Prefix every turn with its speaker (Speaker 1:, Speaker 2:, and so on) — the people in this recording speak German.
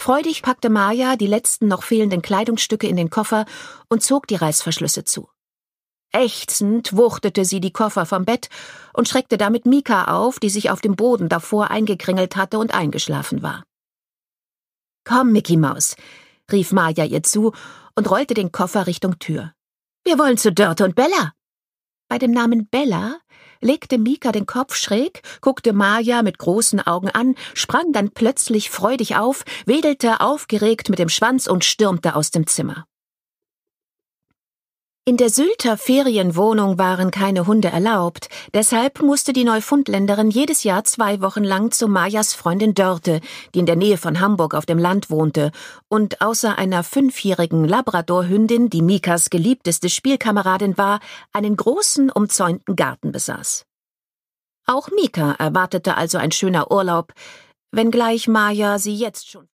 Speaker 1: Freudig packte Maja die letzten noch fehlenden Kleidungsstücke in den Koffer und zog die Reißverschlüsse zu. Ächzend wuchtete sie die Koffer vom Bett und schreckte damit Mika auf, die sich auf dem Boden davor eingekringelt hatte und eingeschlafen war. »Komm, Micky Maus«, rief Maja ihr zu und rollte den Koffer Richtung Tür. »Wir wollen zu Dörte und Bella.« Bei dem Namen Bella legte Mika den Kopf schräg, guckte Maja mit großen Augen an, sprang dann plötzlich freudig auf, wedelte aufgeregt mit dem Schwanz und stürmte aus dem Zimmer. In der Sylter Ferienwohnung waren keine Hunde erlaubt, deshalb musste die Neufundländerin jedes Jahr 2 Wochen lang zu Majas Freundin Dörte, die in der Nähe von Hamburg auf dem Land wohnte und außer einer 5-jährigen Labradorhündin, die Mikas geliebteste Spielkameradin war, einen großen, umzäunten Garten besaß. Auch Mika erwartete also ein schöner Urlaub, wenngleich Maja sie jetzt schon